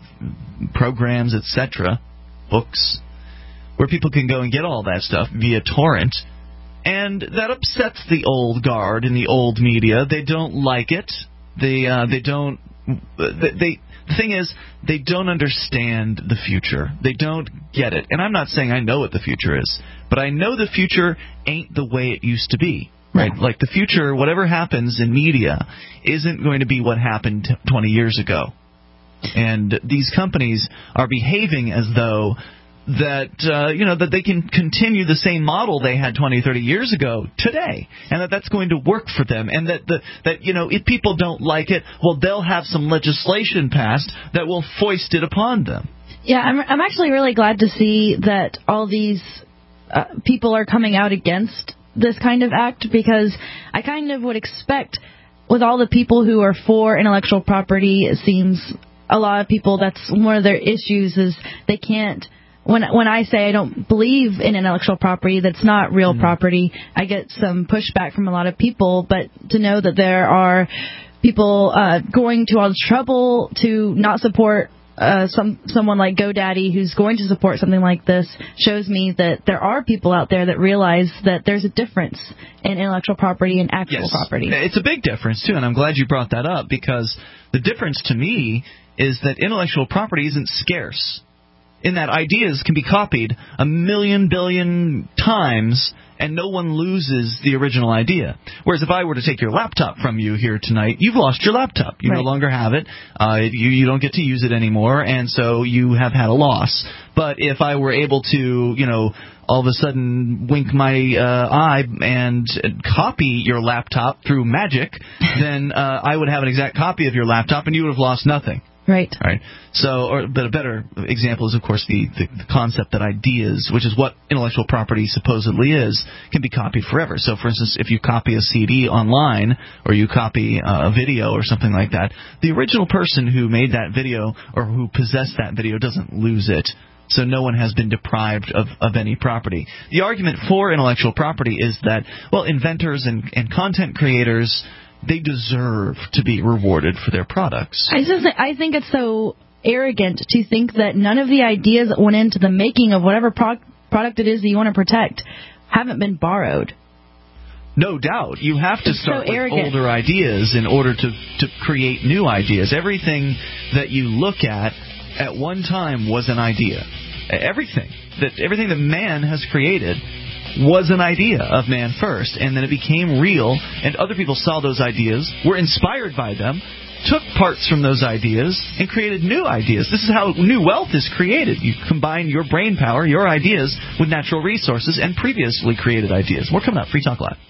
Speaker 1: programs, et cetera, books, where people can go and get all that stuff via torrent. And that upsets the old guard in the old media. They don't like it. They uh, they don't. They, they the thing is, they don't understand the future. They don't get it. And I'm not saying I know what the future is, but I know the future ain't the way it used to be. Right? Like the future, whatever happens in media, isn't going to be what happened twenty years ago. And these companies are behaving as though that uh, you know that they can continue the same model they had twenty, thirty years ago today, and that that's going to work for them, and that the that you know if people don't like it, well, they'll have some legislation passed that will foist it upon them.
Speaker 2: Yeah, I'm I'm actually really glad to see that all these uh, people are coming out against this kind of act, because I kind of would expect, with all the people who are for intellectual property, it seems a lot of people, that's one of their issues is they can't. When when I say I don't believe in intellectual property, that's not real mm-hmm. property, I get some pushback from a lot of people. But to know that there are people uh, going to all the trouble to not support uh, some someone like GoDaddy who's going to support something like this shows me that there are people out there that realize that there's a difference in intellectual property and actual
Speaker 1: yes.
Speaker 2: property.
Speaker 1: It's a big difference, too, and I'm glad you brought that up, because the difference to me is that intellectual property isn't scarce. In that ideas can be copied a million billion times and no one loses the original idea. Whereas if I were to take your laptop from you here tonight, you've lost your laptop. You right. no longer have it. Uh, you, you don't get to use it anymore, and so you have had a loss. But if I were able to, you know, all of a sudden wink my uh, eye and copy your laptop through magic, then uh, I would have an exact copy of your laptop and you would have lost nothing.
Speaker 2: Right.
Speaker 1: Right. So, or, but a better example is, of course, the, the, the concept that ideas, which is what intellectual property supposedly is, can be copied forever. So, for instance, if you copy a C D online or you copy uh, a video or something like that, the original person who made that video or who possessed that video doesn't lose it. So no one has been deprived of, of any property. The argument for intellectual property is that, well, inventors and, and content creators, they deserve to be rewarded for their products.
Speaker 2: I just I think it's so arrogant to think that none of the ideas that went into the making of whatever pro- product it is that you want to protect haven't been borrowed.
Speaker 1: No doubt. You have to
Speaker 2: it's
Speaker 1: start
Speaker 2: so
Speaker 1: with
Speaker 2: arrogant.
Speaker 1: older ideas in order to, to create new ideas. Everything that you look at at one time was an idea. Everything that everything that man has created was an idea of man first, and then it became real, and other people saw those ideas, were inspired by them, took parts from those ideas, and created new ideas. This is how new wealth is created. You combine your brain power, your ideas, with natural resources and previously created ideas. More coming up. Free Talk Live.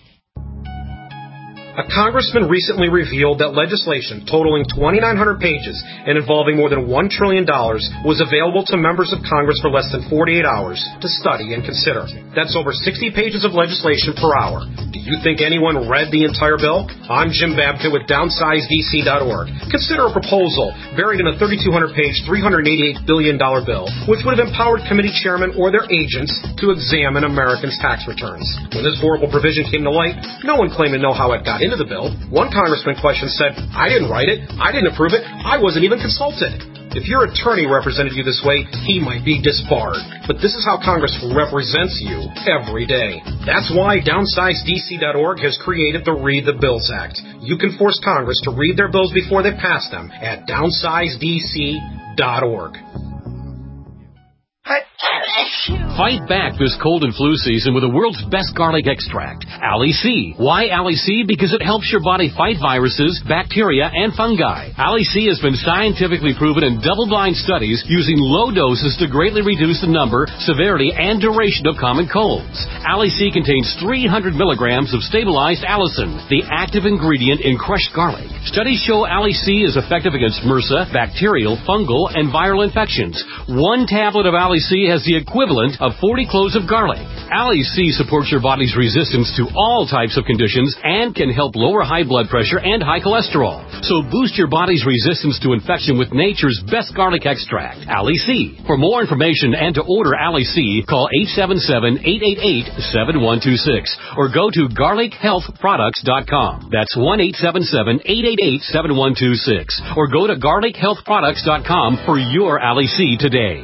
Speaker 15: A congressman recently revealed that legislation totaling twenty-nine hundred pages and involving more than one trillion dollars was available to members of Congress for less than forty-eight hours to study and consider. That's over sixty pages of legislation per hour. Do you think anyone read the entire bill? I'm Jim Babka with downsize D C dot org. Consider a proposal buried in a thirty-two hundred page, three hundred eighty-eight billion dollars bill, which would have empowered committee chairmen or their agents to examine Americans' tax returns. When this horrible provision came to light, no one claimed to know how it got into the bill. One congressman questioned said, I didn't write it, I didn't approve it, I wasn't even consulted. If your attorney represented you this way, he might be disbarred. But this is how Congress represents you every day. That's why downsize D C dot org has created the Read the Bills Act. You can force Congress to read their bills before they pass them at downsize D C dot org.
Speaker 16: Fight back this cold and flu season with the world's best garlic extract, Ali C. Why Ali C? Because it helps your body fight viruses, bacteria, and fungi. Ali C has been scientifically proven in double-blind studies using low doses to greatly reduce the number, severity, and duration of common colds. Ali C contains three hundred milligrams of stabilized allicin, the active ingredient in crushed garlic. Studies show Ali C is effective against MRSA, bacterial, fungal, and viral infections. One tablet of Ali C has the equivalent of forty cloves of garlic. Ali C supports your body's resistance to all types of conditions and can help lower high blood pressure and high cholesterol. So boost your body's resistance to infection with nature's best garlic extract, Ali C. For more information and to order Ali C, call eight seven seven, eight eight eight, seven one two six or go to garlic health products dot com. That's one eight seven seven, eight eight eight, seven one two six or go to garlic health products dot com for your Ali C today.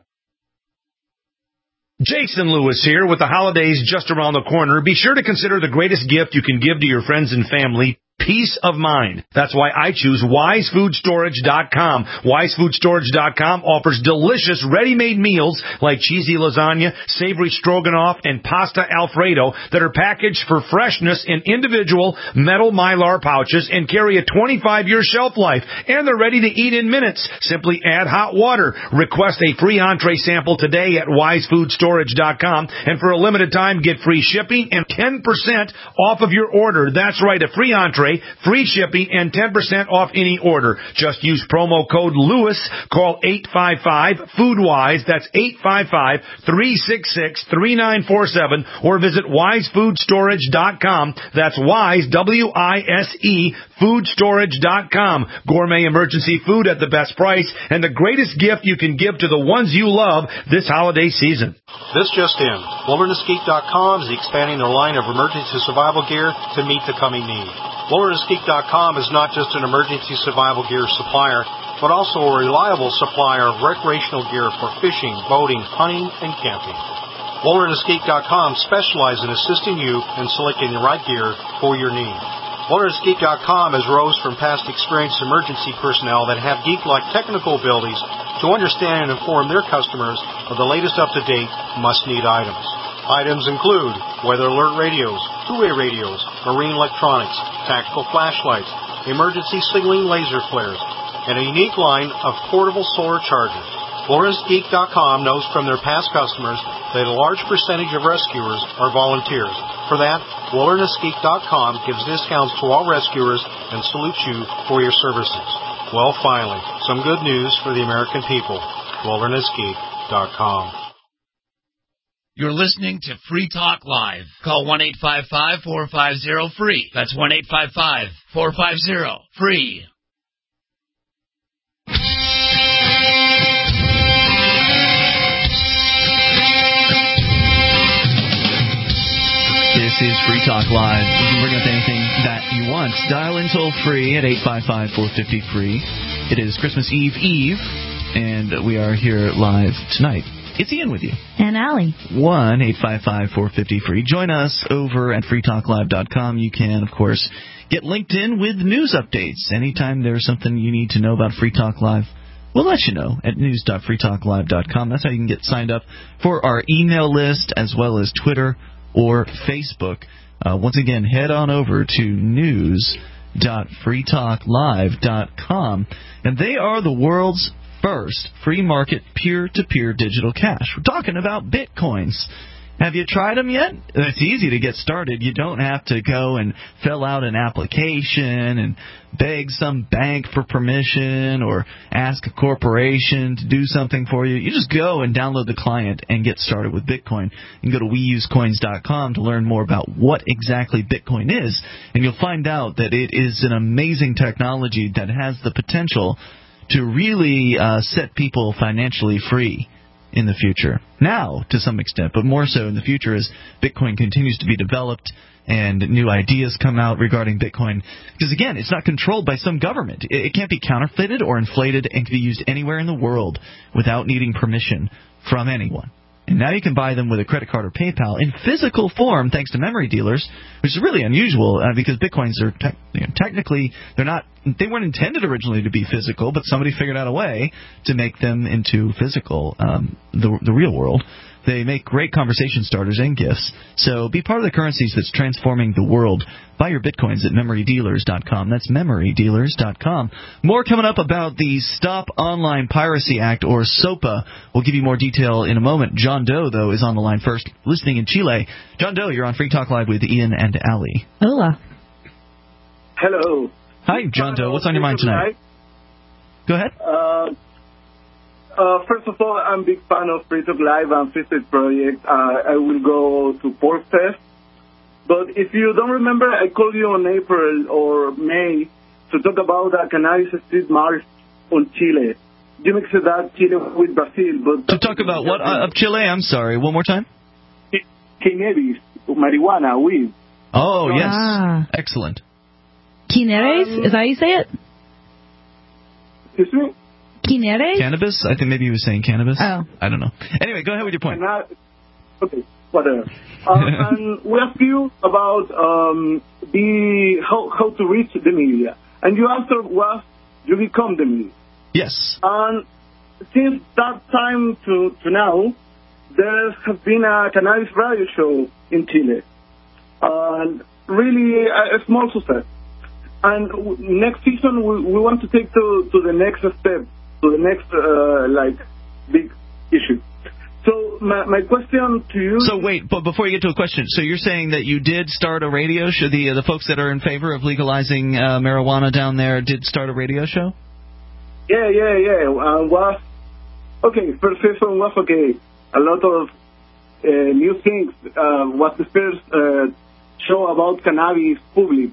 Speaker 17: Jason Lewis here with the holidays just around the corner. Be sure to consider the greatest gift you can give to your friends and family. Peace of mind. That's why I choose wise food storage dot com. wise food storage dot com offers delicious ready-made meals like cheesy lasagna, savory stroganoff, and pasta alfredo that are packaged for freshness in individual metal Mylar pouches and carry a twenty-five year shelf life. And they're ready to eat in minutes. Simply add hot water. Request a free entree sample today at wise food storage dot com. And for a limited time, get free shipping and ten percent off of your order. That's right, a free entree today. Free shipping and ten percent off any order. Just use promo code Lewis. Call eight five five, food wise. That's eight five five, three six six, three nine four seven. Or visit wise food storage dot com. That's Wise, W I S E, food storage dot com. Gourmet emergency food at the best price and the greatest gift you can give to the ones you love this holiday season.
Speaker 18: This just in. wilderness geek dot com is expanding their line of emergency survival gear to meet the coming need. wilderness geek dot com is not just an emergency survival gear supplier, but also a reliable supplier of recreational gear for fishing, boating, hunting, and camping. wilderness geek dot com specializes in assisting you in selecting the right gear for your needs. wilderness geek dot com has rose from past experienced emergency personnel that have geek-like technical abilities to understand and inform their customers of the latest up-to-date must-need items. Items include weather alert radios, two-way radios, marine electronics, tactical flashlights, emergency signaling laser flares, and a unique line of portable solar chargers. wilderness geek dot com knows from their past customers that a large percentage of rescuers are volunteers. For that, wilderness geek dot com gives discounts to all rescuers and salutes you for your services. Well, finally, some good news for the American people. wilderness geek dot com.
Speaker 8: You're listening to Free Talk Live. Call one eight five five, four five zero, free. That's one eight five five, four five zero, free.
Speaker 1: This is Free Talk Live. You can bring up anything that you want. Dial in toll free at eight five five, four five zero, free. It is Christmas Eve Eve, and we are here live tonight. It's Ian with you.
Speaker 2: And Allie.
Speaker 1: one eight five five, four five zero, free. Join us over at free talk live dot com. You can, of course, get linked in with news updates. Anytime there's something you need to know about Free Talk Live, we'll let you know at news dot free talk live dot com. That's how you can get signed up for our email list as well as Twitter or Facebook. Uh, once again, head on over to news dot free talk live dot com. And they are the world's first free market peer-to-peer digital cash. We're talking about Bitcoins. Have you tried them yet? It's easy to get started. You don't have to go and fill out an application and beg some bank for permission or ask a corporation to do something for you. You just go and download the client and get started with Bitcoin. You can go to we use coins dot com to learn more about what exactly Bitcoin is, and you'll find out that it is an amazing technology that has the potential to really uh, set people financially free in the future. Now, to some extent, but more so in the future as Bitcoin continues to be developed and new ideas come out regarding Bitcoin. Because, again, it's not controlled by some government. It can't be counterfeited or inflated and can be used anywhere in the world without needing permission from anyone. And now you can buy them with a credit card or PayPal in physical form, thanks to memory dealers, which is really unusual uh, because Bitcoins are te- you know, technically they're not they weren't intended originally to be physical, but somebody figured out a way to make them into physical, um, the the real world. They make great conversation starters and gifts. So be part of the currencies that's transforming the world. Buy your Bitcoins at memory dealers dot com. That's memory dealers dot com. More coming up about the Stop Online Piracy Act, or SOPA. We'll give you more detail in a moment. John Doe, though, is on the line first, listening in Chile. John Doe, you're on Free Talk Live with Ian and Allie.
Speaker 2: Hola.
Speaker 19: Hello.
Speaker 1: Hi, John Doe. What's on your mind tonight? Go ahead.
Speaker 19: Uh, Uh, first of all, I'm a big fan of Free Talk Live and Fitbit Project. Uh, I will go to PorkFest. But if you don't remember, I called you on April or May to talk about a cannabis street march on Chile. You mixed that Chile with Brazil. But
Speaker 1: to talk about what uh, of Chile? I'm sorry. One more time.
Speaker 19: Cannabis, marijuana, weed.
Speaker 1: Oh, yes.
Speaker 2: Ah.
Speaker 1: Excellent.
Speaker 2: Quineres? Um, Is that how you say it?
Speaker 19: Excuse me?
Speaker 2: Quineres?
Speaker 1: Cannabis? I think maybe he was saying cannabis.
Speaker 2: Oh.
Speaker 1: I don't know. Anyway, go ahead with your point.
Speaker 19: Okay, whatever. um, and we asked you about um, the how, how to reach the media. And your answer was you become the media.
Speaker 1: Yes.
Speaker 19: And since that time to, to now, there has been a cannabis radio show in Chile. And really a, a small success. And w- next season, we, we want to take to, to the next step, to the next, uh, like, big issue. So my, my question to you...
Speaker 1: So wait, but before you get to a question, so you're saying that you did start a radio show, the, uh, the folks that are in favor of legalizing uh, marijuana down there did start a radio show?
Speaker 19: Yeah, yeah, yeah. Uh, was, okay, first season was okay. A lot of uh, new things. Uh, was the first uh, show about cannabis public.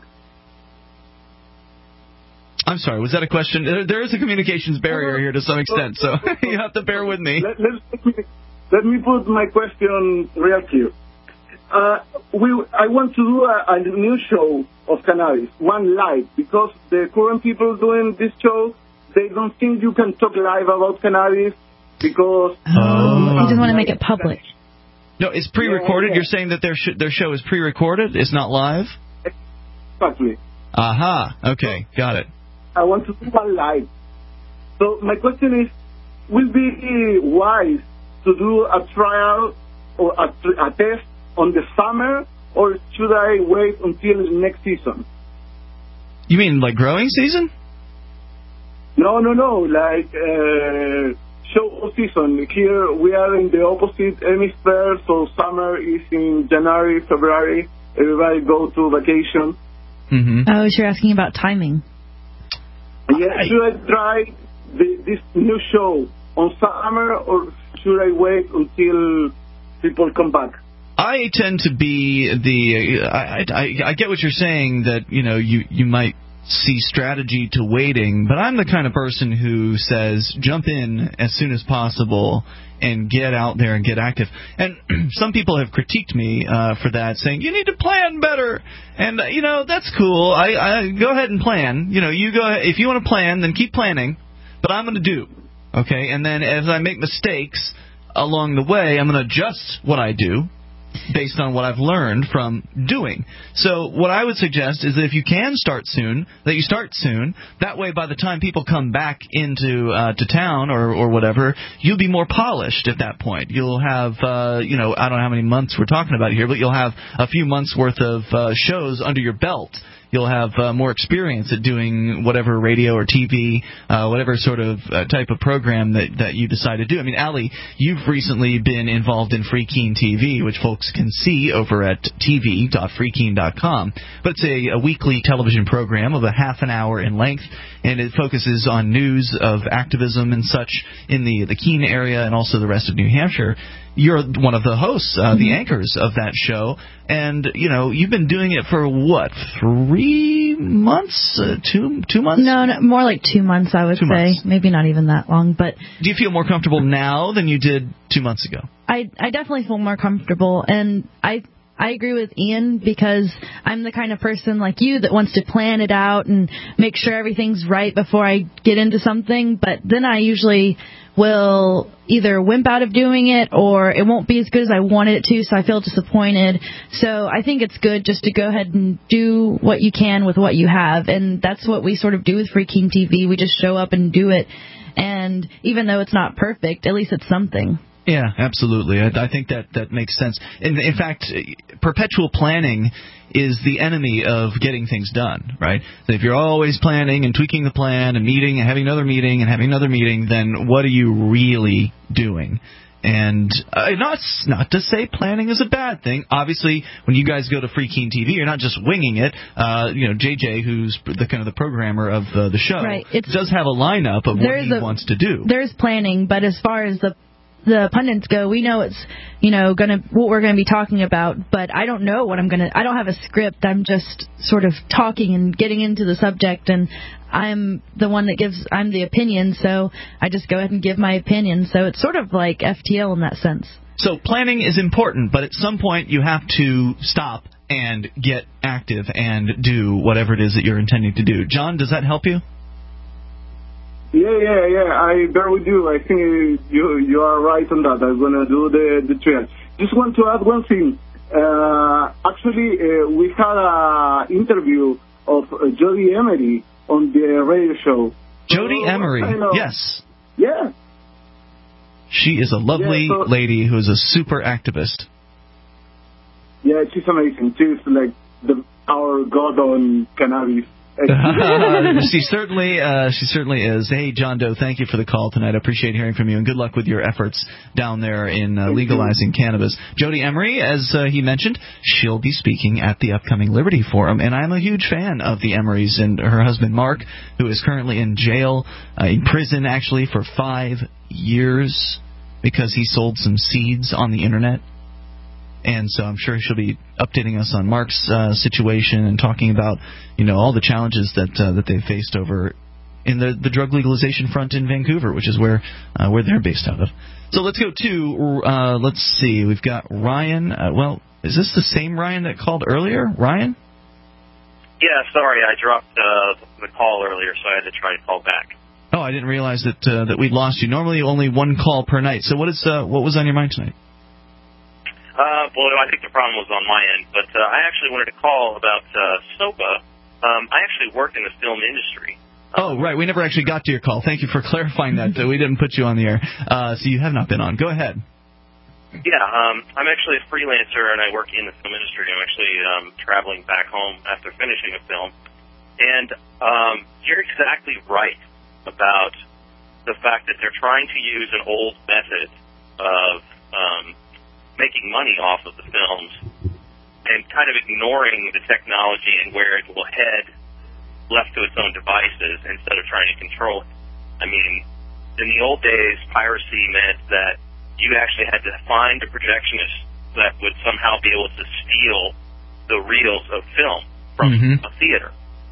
Speaker 1: I'm sorry, was that a question? There, there is a communications barrier here to some extent, so you have to bear with me.
Speaker 19: Let, let, me, let me put my question real clear. Uh, we, I want to do a, a new show of cannabis, one live, because the current people doing this show, they don't think you can talk live about cannabis because...
Speaker 2: Oh, you just want to make it public.
Speaker 1: No, it's pre-recorded.
Speaker 19: Yeah, yeah.
Speaker 1: You're saying that their, sh- their show is pre-recorded? It's not live?
Speaker 19: Exactly.
Speaker 1: Aha, okay, got it.
Speaker 19: I want to do one live. So my question is, will it be wise to do a trial or a, a test on the summer, or should I wait until next season?
Speaker 1: You mean like growing season?
Speaker 19: No, no, no, like uh, show season. Here we are in the opposite hemisphere, so summer is in January, February. Everybody go to vacation.
Speaker 1: Mm-hmm.
Speaker 2: Oh, so you're asking about timing.
Speaker 19: Yeah, should I try the, this new show on summer, or should I wait until people come back?
Speaker 1: I tend to be the. I, I, I get what you're saying, that you know you you might see strategy to waiting, but I'm the kind of person who says jump in as soon as possible and get out there and get active. And some people have critiqued me uh, for that, saying you need to plan better. And uh, you know that's cool. I, I go ahead and plan. You know, you go if you want to plan, then keep planning. But I'm going to do okay. And then as I make mistakes along the way, I'm going to adjust what I do based on what I've learned from doing. So what I would suggest is that if you can start soon, that you start soon. That way, by the time people come back into uh, to town or, or whatever, you'll be more polished at that point. You'll have, uh, you know, I don't know how many months we're talking about here, but you'll have a few months worth of uh, shows under your belt. You'll have uh, more experience at doing whatever radio or T V, uh, whatever sort of uh, type of program that, that you decide to do. I mean, Allie, you've recently been involved in Free Keene T V, which folks can see over at t v dot free keene dot com. But it's a, a weekly television program of a half an hour in length, and it focuses on news of activism and such in the, the Keene area and also the rest of New Hampshire. You're one of the hosts, uh, the anchors of that show, and, you know, you've been doing it for, what, three months? Uh, two two months?
Speaker 2: No, no, more like two months, I would
Speaker 1: two
Speaker 2: say.
Speaker 1: Months.
Speaker 2: Maybe not even that long, but...
Speaker 1: Do you feel more comfortable now than you did two months ago?
Speaker 2: I, I definitely feel more comfortable, and I... I agree with Ian because I'm the kind of person like you that wants to plan it out and make sure everything's right before I get into something. But then I usually will either wimp out of doing it or it won't be as good as I wanted it to, so I feel disappointed. So I think it's good just to go ahead and do what you can with what you have. And that's what we sort of do with Free Keene T V. We just show up and do it. And even though it's not perfect, at least it's something.
Speaker 1: Yeah, absolutely. I, I think that, that makes sense. In, in fact, perpetual planning is the enemy of getting things done, right? So if you're always planning and tweaking the plan and meeting and having another meeting and having another meeting, then what are you really doing? And uh, not not to say planning is a bad thing. Obviously, when you guys go to Free Keene T V, you're not just winging it. Uh, you know, J J, who's the kind of the programmer of uh, the show,
Speaker 2: right.
Speaker 1: does have a lineup of what he
Speaker 2: a,
Speaker 1: wants to do.
Speaker 2: There's planning, but as far as the the pundits go, we know it's, you know, gonna what we're gonna be talking about, but I don't know what I'm gonna. I don't have a script. I'm just sort of talking and getting into the subject, and I'm the one that gives. I'm the opinion, so I just go ahead and give my opinion. So it's sort of like F T L in that sense.
Speaker 1: So planning is important, but at some point you have to stop and get active and do whatever it is that you're intending to do. John, does that help you?
Speaker 19: Yeah, yeah, yeah. I bear with you. I think you you are right on that. I'm gonna do the the trial. Just want to add one thing. Uh, actually, uh, we had a interview of uh, Jody Emery on the radio show.
Speaker 1: Jody
Speaker 19: so,
Speaker 1: Emery, yes.
Speaker 19: Yeah.
Speaker 1: She is a lovely
Speaker 19: yeah, so,
Speaker 1: lady who is a super activist.
Speaker 19: Yeah, she's amazing. She's like the our god on cannabis.
Speaker 1: she certainly, uh, she certainly is. Hey, John Doe, thank you for the call tonight. I appreciate hearing from you, and good luck with your efforts down there in uh, legalizing cannabis. Jody Emery, as uh, he mentioned, she'll be speaking at the upcoming Liberty Forum, and I'm a huge fan of the Emerys and her husband Mark, who is currently in jail, uh, in prison actually, for five years because he sold some seeds on the internet. And so I'm sure she'll be updating us on Mark's uh, situation and talking about, you know, all the challenges that uh, that they've faced over in the, the drug legalization front in Vancouver, which is where uh, where they're based out of. So let's go to, uh, let's see, we've got Ryan. Uh, well, is this the same Ryan that called earlier? Ryan?
Speaker 20: Yeah, sorry, I dropped uh, the call earlier, so I had to try to call back.
Speaker 1: Oh, I didn't realize that uh, that we'd lost you. Normally only one call per night. So what is uh, what was on your mind tonight?
Speaker 20: Uh, well, I think the problem was on my end, but uh, I actually wanted to call about uh, SOPA. Um, I actually work in the film industry.
Speaker 1: Oh, right. We never actually got to your call. Thank you for clarifying that. We didn't put you on the air. Uh, so you have not been on. Go ahead.
Speaker 20: Yeah, um, I'm actually a freelancer, and I work in the film industry. I'm actually um, traveling back home after finishing a film. And um, you're exactly right about the fact that they're trying to use an old method of um, making money off of the films and kind of ignoring the technology and where it will head left to its own devices instead of trying to control it. I mean, in the old days, piracy meant that you actually had to find a projectionist that would somehow be able to steal the reels of film from mm-hmm. a theater.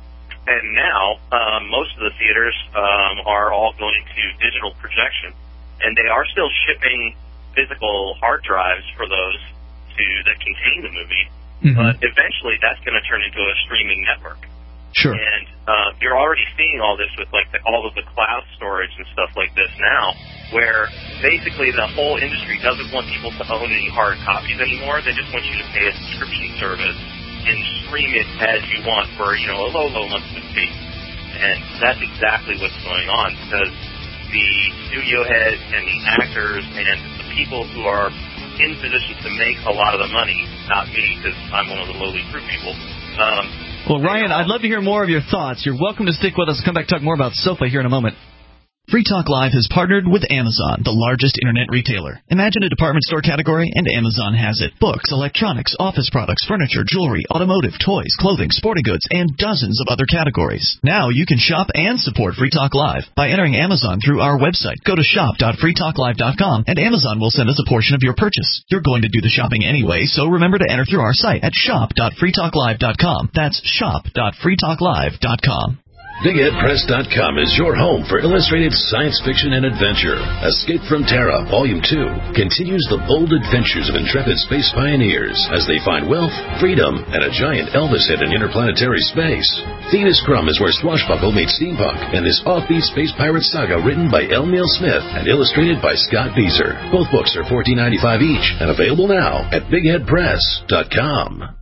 Speaker 20: And now, um, most of the theaters um, are all going to digital projection, and they are still shipping physical hard drives for those to that contain the movie, mm-hmm. but eventually that's going to turn into a streaming network.
Speaker 1: Sure.
Speaker 20: And uh, you're already seeing all this with like the, all of the cloud storage and stuff like this now, where basically the whole industry doesn't want people to own any hard copies anymore. They just want you to pay a subscription service and stream it as you want for, you know, a low, low monthly fee. And that's exactly what's going on, because the studio heads and the actors and the people who are in position to make a lot of the money, not me, because I'm one of the lowly crew people. Um,
Speaker 1: well, Ryan, I'd love to hear more of your thoughts. You're welcome to stick with us and come back and talk more about SOPA here in a moment. Free Talk Live has partnered with Amazon, the largest internet retailer. Imagine a department store category, and Amazon has it. Books, electronics, office products, furniture, jewelry, automotive, toys, clothing, sporting goods, and dozens of other categories. Now you can shop and support Free Talk Live by entering Amazon through our website. Go to shop dot free talk live dot com, and Amazon will send us a portion of your purchase. You're going to do the shopping anyway, so remember to enter through our site at shop dot free talk live dot com. That's shop dot free talk live dot com.
Speaker 3: Big Head Press dot com is your home for illustrated science fiction and adventure. Escape from Terra, Volume two, continues the bold adventures of intrepid space pioneers as they find wealth, freedom, and a giant Elvis hit in interplanetary space. Thetis Crumb is where swashbuckle meets steampunk, and this offbeat space pirate saga written by L. Neil Smith and illustrated by Scott Beezer. Both books are fourteen ninety-five each and available now at Big Head Press dot com.